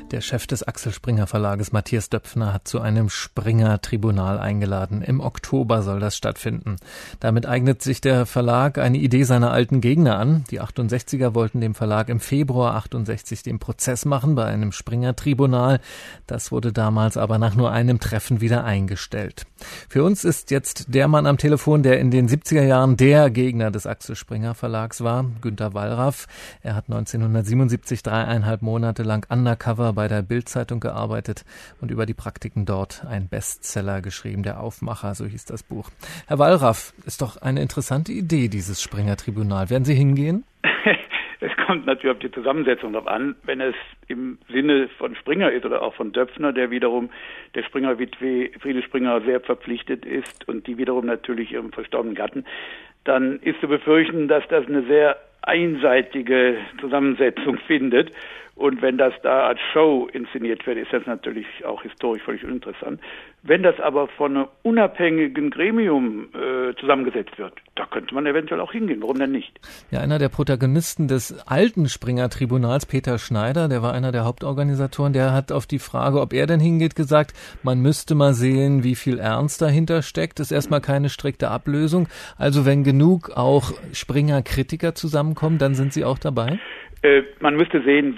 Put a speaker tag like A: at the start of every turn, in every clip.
A: Der Chef des Axel Springer Verlages, Matthias Döpfner, hat zu einem Springer-Tribunal eingeladen. Im Oktober soll das stattfinden. Damit eignet sich der Verlag eine Idee seiner alten Gegner an. Die 68er wollten dem Verlag im Februar 68 den Prozess machen bei einem Springer-Tribunal. Das wurde damals aber nach nur einem Treffen wieder eingestellt. Für uns ist jetzt der Mann am Telefon, der in den 70er Jahren der Gegner des Axel Springer Verlags war, Günter Wallraff. Er hat 1977 3,5 Monate lang undercover bei der Bild-Zeitung gearbeitet und über die Praktiken dort einen Bestseller geschrieben, der Aufmacher, so hieß das Buch. Herr Wallraff, ist doch eine interessante Idee, dieses Springer-Tribunal. Werden Sie hingehen?
B: Es kommt natürlich auf die Zusammensetzung drauf an. Wenn es im Sinne von Springer ist oder auch von Döpfner, der wiederum der Springer-Witwe Friede Springer sehr verpflichtet ist und die wiederum natürlich ihrem verstorbenen Gatten, dann ist zu befürchten, dass das eine sehr einseitige Zusammensetzung findet. Und wenn das da als Show inszeniert wird, ist das natürlich auch historisch völlig uninteressant. Wenn das aber von einem unabhängigen Gremium zusammengesetzt wird, da könnte man eventuell auch hingehen. Warum denn nicht?
A: Ja, einer der Protagonisten des alten Springer-Tribunals, Peter Schneider, der war einer der Hauptorganisatoren, der hat auf die Frage, ob er denn hingeht, gesagt, man müsste mal sehen, wie viel Ernst dahinter steckt. Ist erstmal keine strikte Ablösung. Also wenn genug auch Springer-Kritiker zusammenkommen, dann sind Sie auch dabei?
B: Man müsste sehen,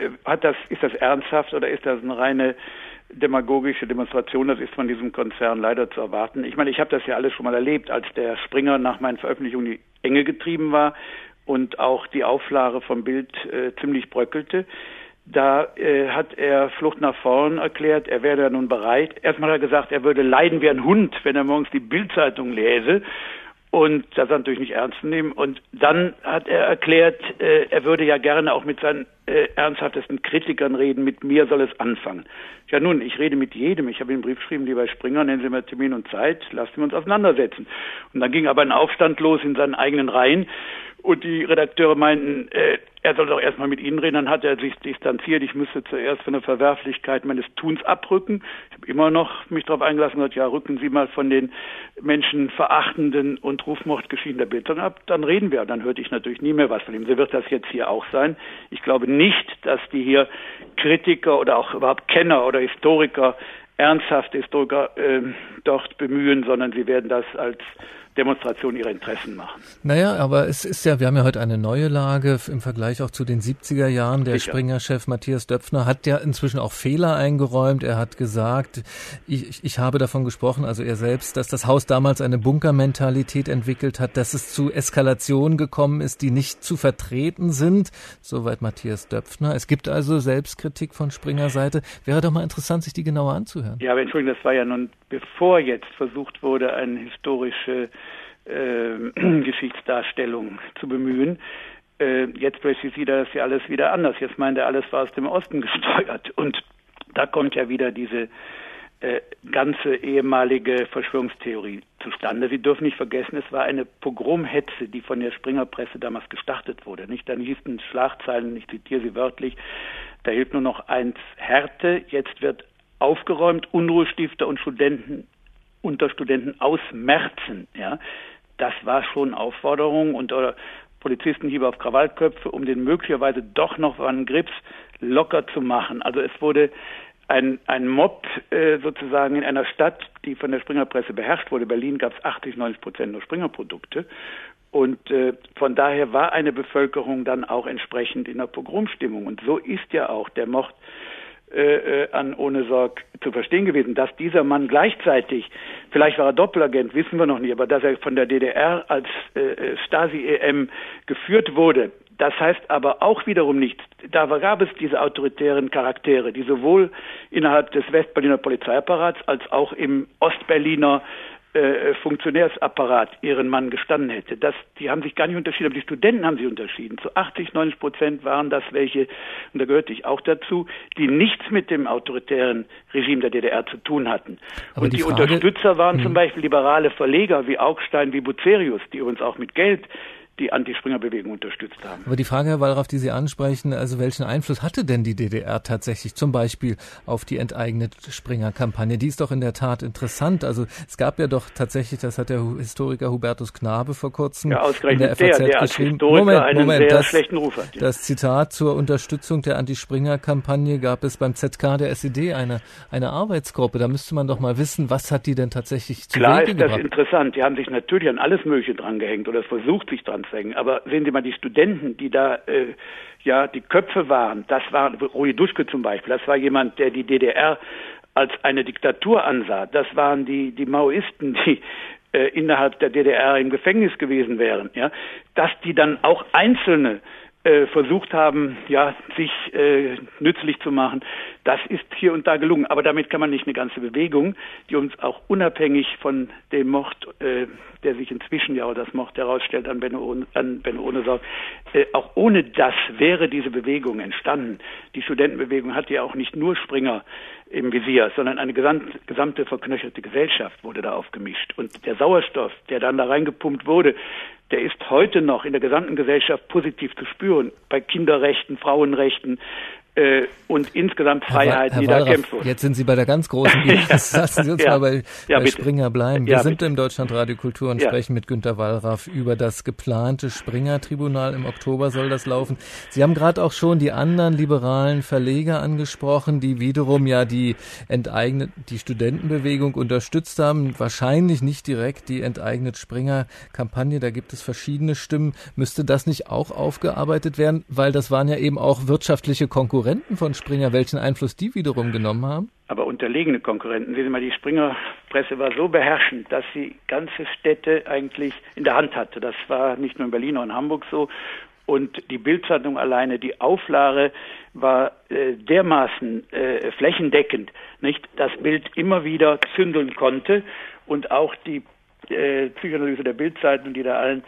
B: ist das ernsthaft oder ist das eine reine demagogische Demonstration? Das ist von diesem Konzern leider zu erwarten. Ich meine, ich habe das ja alles schon mal erlebt, als der Springer nach meinen Veröffentlichungen die Enge getrieben war und auch die Auflage vom Bild ziemlich bröckelte. Da hat er Flucht nach vorn erklärt, er wäre nun bereit. Erstmal hat er gesagt, er würde leiden wie ein Hund, wenn er morgens die Bild-Zeitung lese. Und das natürlich nicht ernst nehmen. Und dann hat er erklärt, er würde ja gerne auch mit seinen ernsthaftesten Kritikern reden. Mit mir soll es anfangen. Ja nun, ich rede mit jedem. Ich habe ihm einen Brief geschrieben, lieber Springer, nennen Sie mir Termin und Zeit, lassen wir uns auseinandersetzen. Und dann ging aber ein Aufstand los in seinen eigenen Reihen. Und die Redakteure meinten, er soll doch erstmal mit Ihnen reden. Dann hat er sich distanziert. Ich müsste zuerst von der Verwerflichkeit meines Tuns abrücken. Ich habe immer noch mich darauf eingelassen und gesagt, ja, rücken Sie mal von den menschenverachtenden und Rufmordgeschichten der Bildzeitung ab. Dann reden wir. Dann hörte ich natürlich nie mehr was von ihm. So wird das jetzt hier auch sein. Ich glaube nicht, dass die hier Kritiker oder auch überhaupt Kenner oder Historiker, ernsthafte Historiker dort bemühen, sondern sie werden das als Demonstration ihrer Interessen machen.
A: Naja, aber es ist ja, wir haben ja heute eine neue Lage im Vergleich auch zu den 70er Jahren. Der Springer-Chef Matthias Döpfner hat ja inzwischen auch Fehler eingeräumt. Er hat gesagt, ich habe davon gesprochen, also er selbst, dass das Haus damals eine Bunkermentalität entwickelt hat, dass es zu Eskalationen gekommen ist, die nicht zu vertreten sind. Soweit Matthias Döpfner. Es gibt also Selbstkritik von Springer-Seite. Wäre doch mal interessant, sich die genauer anzuhören.
B: Ja, aber Entschuldigung, das war ja nun, bevor jetzt versucht wurde, eine historische Geschichtsdarstellung zu bemühen. Jetzt plötzlich sieht er das ja alles wieder anders. Jetzt meint er, alles war aus dem Osten gesteuert. Und da kommt ja wieder diese ganze ehemalige Verschwörungstheorie zustande. Sie dürfen nicht vergessen, es war eine Pogromhetze, die von der Springerpresse damals gestartet wurde. Nicht? Dann hießen Schlagzeilen, ich zitiere sie wörtlich, da hilft nur noch eins: Härte, jetzt wird aufgeräumt, Unruhestifter und Studenten unter Studenten ausmerzen. Ja, das war schon Aufforderung und Polizistenhiebe auf Krawallköpfe, um den möglicherweise doch noch einen Grips locker zu machen. Also es wurde ein Mob sozusagen in einer Stadt, die von der Springerpresse beherrscht wurde. Berlin gab es 80-90% nur Springerprodukte. Und von daher war eine Bevölkerung dann auch entsprechend in der Pogromstimmung. Und so ist ja auch der Mord an Ohnesorg zu verstehen gewesen, dass dieser Mann gleichzeitig, vielleicht war er Doppelagent, wissen wir noch nicht, aber dass er von der DDR als Stasi-EM geführt wurde, das heißt aber auch wiederum nicht, da gab es diese autoritären Charaktere, die sowohl innerhalb des Westberliner Polizeiapparats als auch im Ostberliner Funktionärsapparat ihren Mann gestanden hätte. Die haben sich gar nicht unterschieden, aber die Studenten haben sich unterschieden. Zu 80-90% waren das welche, und da gehörte ich auch dazu, die nichts mit dem autoritären Regime der DDR zu tun hatten. Aber und die Unterstützer waren zum Beispiel liberale Verleger wie Augstein, wie Bucerius, die übrigens auch mit Geld die Anti-Springer-Bewegung unterstützt haben.
A: Aber die Frage, Herr Wallraff, die Sie ansprechen, also welchen Einfluss hatte denn die DDR tatsächlich zum Beispiel auf die Enteignet-Springer-Kampagne? Die ist doch in der Tat interessant. Also es gab ja doch tatsächlich, das hat der Historiker Hubertus Knabe vor kurzem in der FAZ
B: der
A: geschrieben.
B: Moment, schlechten Ruf hat. Ja.
A: Das Zitat zur Unterstützung der Anti-Springer-Kampagne gab es beim ZK der SED eine Arbeitsgruppe. Da müsste man doch mal wissen, was hat die denn tatsächlich zu Wege gebracht?
B: Klar ist das interessant. Die haben sich natürlich an alles Mögliche dran gehängt oder versucht, sich dran zu hängen. Aber sehen Sie mal, die Studenten, die da die Köpfe waren, das war Rudi Duschke zum Beispiel, das war jemand, der die DDR als eine Diktatur ansah. Das waren die Maoisten, die innerhalb der DDR im Gefängnis gewesen wären. Ja, dass die dann auch Einzelne versucht haben, sich nützlich zu machen. Das ist hier und da gelungen. Aber damit kann man nicht eine ganze Bewegung, die uns auch unabhängig von dem Mord, der sich inzwischen oder das Mord herausstellt an Benno Ohnesorg, auch ohne das wäre diese Bewegung entstanden. Die Studentenbewegung hatte ja auch nicht nur Springer im Visier, sondern eine gesamte verknöcherte Gesellschaft wurde da aufgemischt. Und der Sauerstoff, der dann da reingepumpt wurde, der ist heute noch in der gesamten Gesellschaft positiv zu spüren, bei Kinderrechten, Frauenrechten und insgesamt Freiheiten, die da kämpfen.
A: Jetzt sind Sie bei der ganz großen Bild. Lassen Sie uns mal bei Springer bleiben. Wir sind im Deutschlandradio Kultur und sprechen mit Günter Wallraff über das geplante Springer-Tribunal. Im Oktober soll das laufen. Sie haben gerade auch schon die anderen liberalen Verleger angesprochen, die wiederum die Studentenbewegung unterstützt haben. Wahrscheinlich nicht direkt die Enteignet-Springer-Kampagne. Da gibt es verschiedene Stimmen. Müsste das nicht auch aufgearbeitet werden? Weil das waren ja eben auch wirtschaftliche Konkurrenten von Springer, welchen Einfluss die wiederum genommen haben?
B: Aber unterlegene Konkurrenten. Sehen Sie mal, die Springer-Presse war so beherrschend, dass sie ganze Städte eigentlich in der Hand hatte. Das war nicht nur in Berlin, auch in Hamburg so. Und die Bild-Zeitung alleine, die Auflage war dermaßen flächendeckend, nicht, dass Bild immer wieder zündeln konnte. Und auch die Psychoanalyse der Bild-Zeitung, die da allen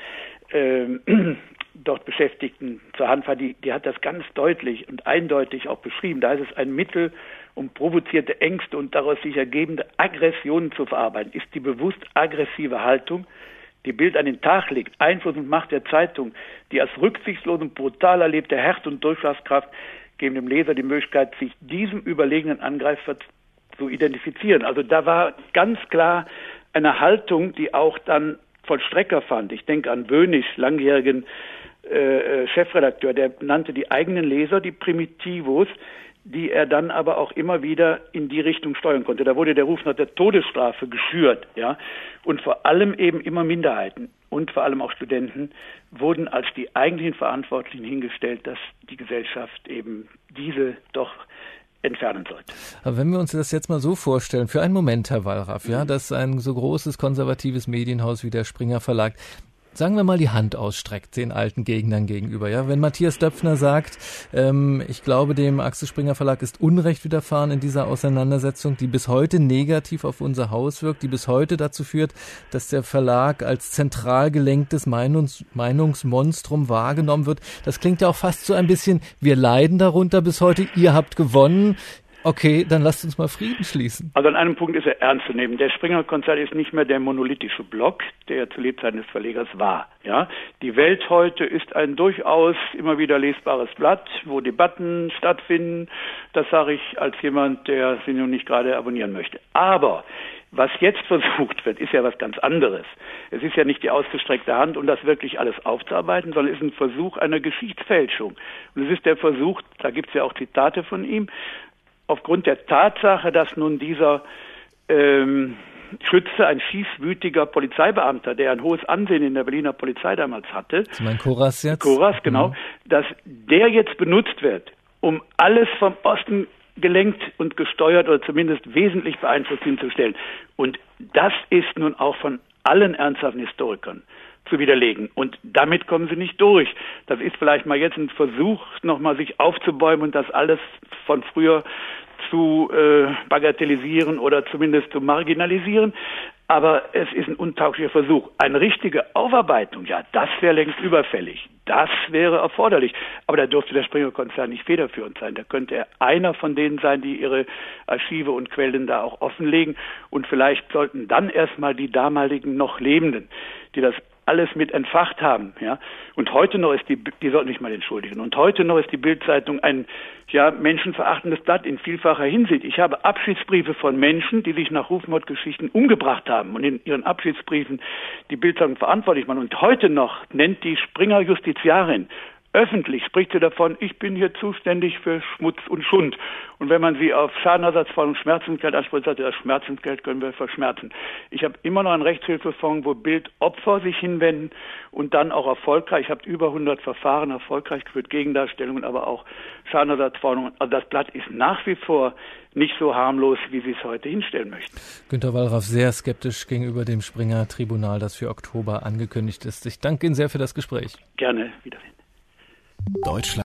B: dort Beschäftigten zur Hand war, die hat das ganz deutlich und eindeutig auch beschrieben. Da ist es ein Mittel, um provozierte Ängste und daraus sich ergebende Aggressionen zu verarbeiten. Ist die bewusst aggressive Haltung, die Bild an den Tag legt, Einfluss und Macht der Zeitung, die als rücksichtslos und brutal erlebte Härte und Durchschlagskraft geben dem Leser die Möglichkeit, sich diesem überlegenen Angreifer zu identifizieren. Also da war ganz klar eine Haltung, die auch dann Vollstrecker fand. Ich denke an Böhnisch, langjährigen Chefredakteur, der nannte die eigenen Leser die Primitivos, die er dann aber auch immer wieder in die Richtung steuern konnte. Da wurde der Ruf nach der Todesstrafe geschürt, und vor allem eben immer Minderheiten und vor allem auch Studenten wurden als die eigentlichen Verantwortlichen hingestellt, dass die Gesellschaft eben diese doch entfernen sollte.
A: Aber wenn wir uns das jetzt mal so vorstellen, für einen Moment, Herr Wallraff, dass ein so großes konservatives Medienhaus wie der Springer Verlag, sagen wir mal, die Hand ausstreckt den alten Gegnern gegenüber. Wenn Matthias Döpfner sagt, ich glaube, dem Axel Springer Verlag ist Unrecht widerfahren in dieser Auseinandersetzung, die bis heute negativ auf unser Haus wirkt, die bis heute dazu führt, dass der Verlag als zentral gelenktes Meinungsmonstrum wahrgenommen wird. Das klingt ja auch fast so ein bisschen, wir leiden darunter bis heute, ihr habt gewonnen. Okay, dann lasst uns mal Frieden schließen.
B: Also an einem Punkt ist er ernst zu nehmen. Der Springer-Konzern ist nicht mehr der monolithische Block, der zu Lebzeiten des Verlegers war. Die Welt heute ist ein durchaus immer wieder lesbares Blatt, wo Debatten stattfinden. Das sage ich als jemand, der sie nun nicht gerade abonnieren möchte. Aber was jetzt versucht wird, ist ja was ganz anderes. Es ist ja nicht die ausgestreckte Hand, um das wirklich alles aufzuarbeiten, sondern es ist ein Versuch einer Geschichtsfälschung. Und es ist der Versuch, da gibt es ja auch Zitate von ihm, aufgrund der Tatsache, dass nun dieser Schütze, ein schießwütiger Polizeibeamter, der ein hohes Ansehen in der Berliner Polizei damals hatte,
A: Sie meinen Koras jetzt?
B: Koras, genau, dass der jetzt benutzt wird, um alles vom Osten gelenkt und gesteuert oder zumindest wesentlich beeinflusst hinzustellen. Und das ist nun auch von allen ernsthaften Historikern zu widerlegen. Und damit kommen sie nicht durch. Das ist vielleicht mal jetzt ein Versuch, nochmal sich aufzubäumen und das alles von früher zu bagatellisieren oder zumindest zu marginalisieren. Aber es ist ein untauglicher Versuch. Eine richtige Aufarbeitung, das wäre längst überfällig. Das wäre erforderlich. Aber da dürfte der Springer-Konzern nicht federführend sein. Da könnte er einer von denen sein, die ihre Archive und Quellen da auch offenlegen. Und vielleicht sollten dann erstmal die damaligen noch Lebenden, die das alles mit entfacht haben, ja. Und heute noch ist die sollten sich mal entschuldigen. Und heute noch ist die Bild-Zeitung ein, menschenverachtendes Blatt in vielfacher Hinsicht. Ich habe Abschiedsbriefe von Menschen, die sich nach Rufmordgeschichten umgebracht haben und in ihren Abschiedsbriefen die Bild-Zeitung verantwortlich machen. Und heute noch nennt die Springer Justiziarin öffentlich, spricht sie davon, ich bin hier zuständig für Schmutz und Schund. Und wenn man sie auf Schadenersatzforderung Schmerzensgeld anspricht, sagt sie, das Schmerzensgeld können wir verschmerzen. Ich habe immer noch einen Rechtshilfefonds, wo Bildopfer sich hinwenden und dann auch erfolgreich, ich habe über 100 Verfahren erfolgreich geführt, Gegendarstellungen, aber auch Schadenersatzforderungen. Also das Blatt ist nach wie vor nicht so harmlos, wie Sie es heute hinstellen möchten.
A: Günter Wallraff sehr skeptisch gegenüber dem Springer-Tribunal, das für Oktober angekündigt ist. Ich danke Ihnen sehr für das Gespräch.
B: Gerne, wiedersehen.
C: Deutschland.